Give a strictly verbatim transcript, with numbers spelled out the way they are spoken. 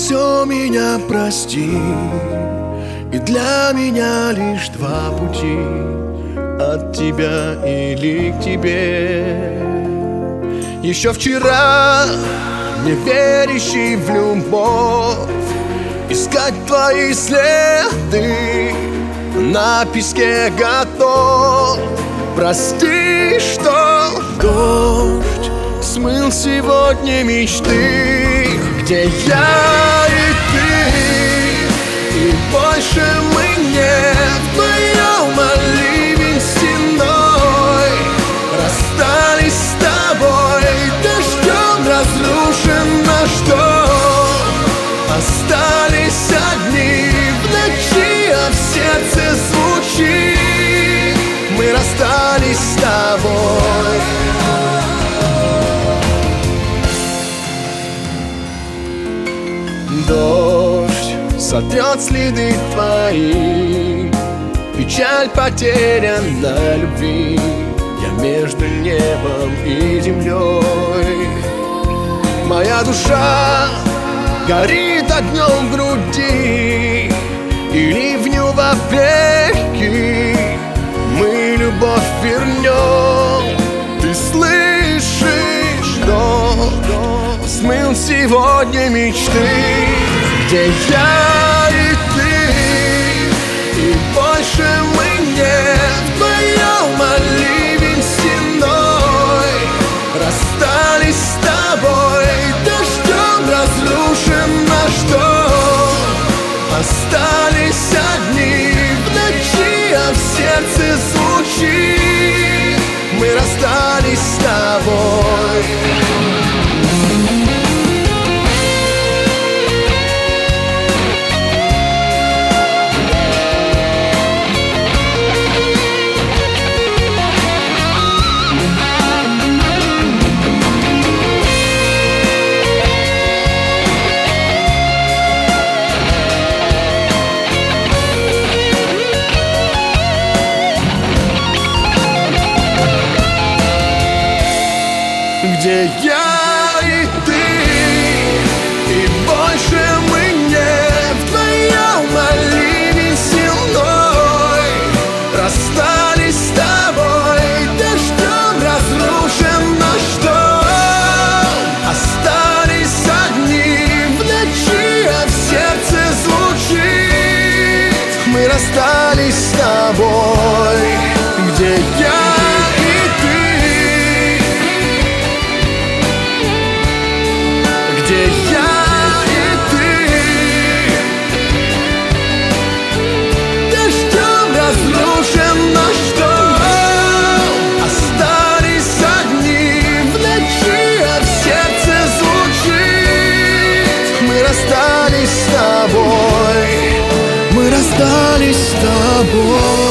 все меня прости. И для меня лишь два пути: от тебя или к тебе. Еще вчера, не верящий в любовь, искать твои следы на песке готов. Прости, что дождь смыл сегодня мечты, где я и ты, и больше мы не вдвоем, а ливень стеной. Расстались с тобой, дождем разрушен наш дом. Остались одни в ночи, а в сердце звучит: мы расстались с тобой. Дождь сотрет следы твои, печаль потерянной любви. Я между небом и землей. Моя душа горит огнем в груди, и ливню во веки мы любовь вернем. Ты слышишь, дождь смыл сегодня мечты, где я и ты, и больше мы не вдвоем, а ливень стеной. Расстались с тобой, дождем разрушен наш дом. Остались одни в ночи, а в сердце звучит: мы расстались с тобой. Где я и ты, и больше мы не вдвоем, а ливень стеной. Расстались с тобой, дождем разрушен наш дом. Остались одни в ночи, а в сердце звучит: мы расстались с тобой. Где я расстались с тобой, мы расстались с тобой.